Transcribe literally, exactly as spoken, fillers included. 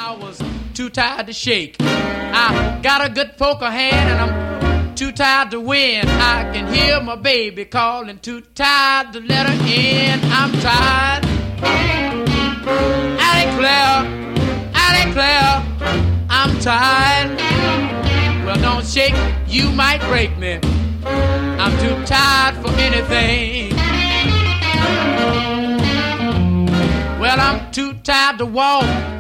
I was too tired to shake. I got a good poker hand and I'm too tired to win. I can hear my baby calling, too tired to let her in. I'm tired. I declare, I declare, I'm tired. Well, don't shake, you might break me. I'm too tired for anything. Well, I'm too tired to walk.